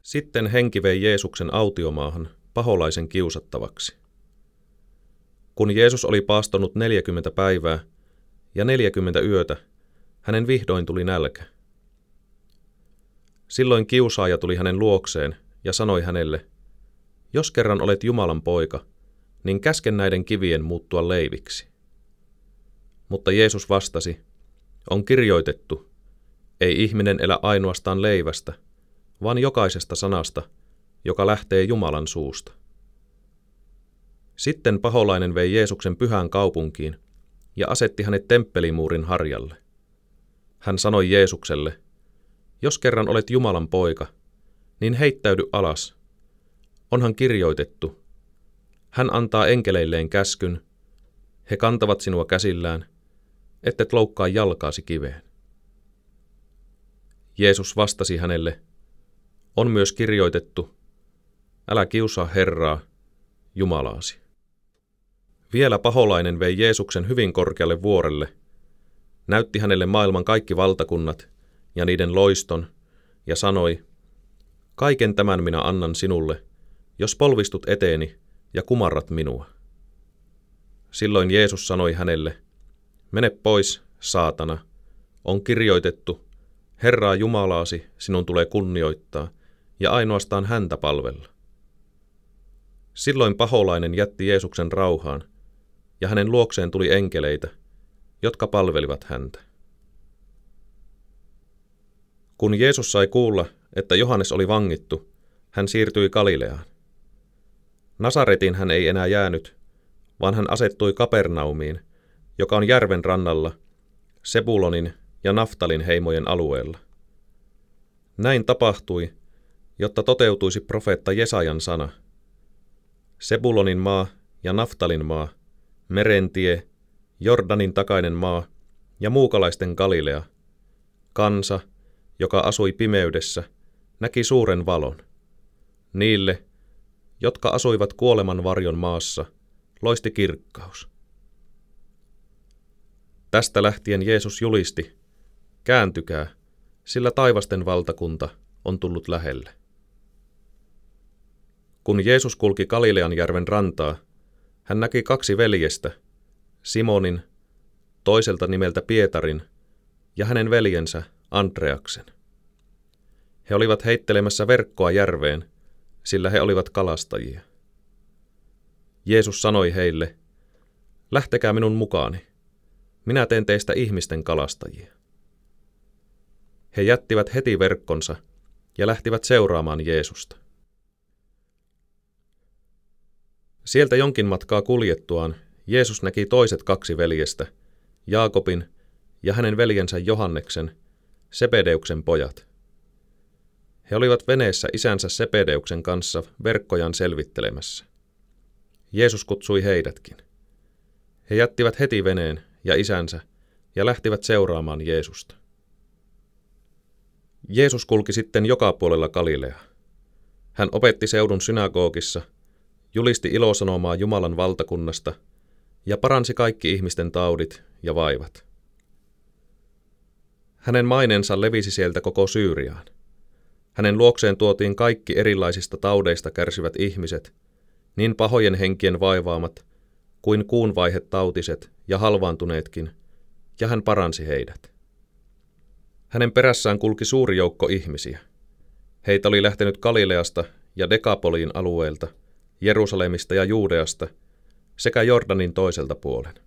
Sitten henki vei Jeesuksen autiomaahan paholaisen kiusattavaksi. Kun Jeesus oli paastonut 40 päivää ja 40 yötä, hänen vihdoin tuli nälkä. Silloin kiusaaja tuli hänen luokseen ja sanoi hänelle, jos kerran olet Jumalan poika, niin käske näiden kivien muuttua leiviksi. Mutta Jeesus vastasi, on kirjoitettu, ei ihminen elä ainoastaan leivästä, vaan jokaisesta sanasta, joka lähtee Jumalan suusta. Sitten paholainen vei Jeesuksen pyhään kaupunkiin ja asetti hänet temppelimuurin harjalle. Hän sanoi Jeesukselle, jos kerran olet Jumalan poika, niin heittäydy alas. Onhan kirjoitettu, hän antaa enkeleilleen käskyn, he kantavat sinua käsillään, ettet loukkaa jalkaasi kiveen. Jeesus vastasi hänelle, on myös kirjoitettu, älä kiusaa Herraa, Jumalaasi. Vielä paholainen vei Jeesuksen hyvin korkealle vuorelle, näytti hänelle maailman kaikki valtakunnat ja niiden loiston, ja sanoi, kaiken tämän minä annan sinulle, jos polvistut eteeni ja kumarrat minua. Silloin Jeesus sanoi hänelle, mene pois, saatana, on kirjoitettu, Herraa Jumalaasi sinun tulee kunnioittaa, ja ainoastaan häntä palvella. Silloin paholainen jätti Jeesuksen rauhaan, ja hänen luokseen tuli enkeleitä, jotka palvelivat häntä. Kun Jeesus sai kuulla, että Johannes oli vangittu, hän siirtyi Galileaan. Nasaretiin hän ei enää jäänyt, vaan hän asettui Kapernaumiin, joka on järven rannalla, Sebulonin ja Naftalin heimojen alueella. Näin tapahtui, jotta toteutuisi profeetta Jesajan sana. Sebulonin maa ja Naftalin maa, merentie, Jordanin takainen maa ja muukalaisten Galilea, kansa, joka asui pimeydessä, näki suuren valon. Niille, jotka asuivat kuoleman varjon maassa, loisti kirkkaus. Tästä lähtien Jeesus julisti, kääntykää, sillä taivasten valtakunta on tullut lähelle. Kun Jeesus kulki Galilean järven rantaa, hän näki 2 veljestä, Simonin, toiselta nimeltä Pietarin, ja hänen veljensä Andreaksen. He olivat heittelemässä verkkoa järveen, sillä he olivat kalastajia. Jeesus sanoi heille, lähtekää minun mukaani, minä teen teistä ihmisten kalastajia. He jättivät heti verkkonsa ja lähtivät seuraamaan Jeesusta. Sieltä jonkin matkaa kuljettuaan Jeesus näki toiset 2 veljestä, Jaakobin ja hänen veljensä Johanneksen, Sebedeuksen pojat. He olivat veneessä isänsä Sebedeuksen kanssa verkkojan selvittelemässä. Jeesus kutsui heidätkin. He jättivät heti veneen ja isänsä ja lähtivät seuraamaan Jeesusta. Jeesus kulki sitten joka puolella Galileaa. Hän opetti seudun synagogissa, julisti ilosanomaa Jumalan valtakunnasta ja paransi kaikki ihmisten taudit ja vaivat. Hänen maineensa levisi sieltä koko Syyriaan. Hänen luokseen tuotiin kaikki erilaisista taudeista kärsivät ihmiset, niin pahojen henkien vaivaamat kuin kuunvaihetautiset ja halvaantuneetkin, ja hän paransi heidät. Hänen perässään kulki suuri joukko ihmisiä. Heitä oli lähtenyt Galileasta ja Dekapoliin alueelta, Jerusalemista ja Juudeasta sekä Jordanin toiselta puolen.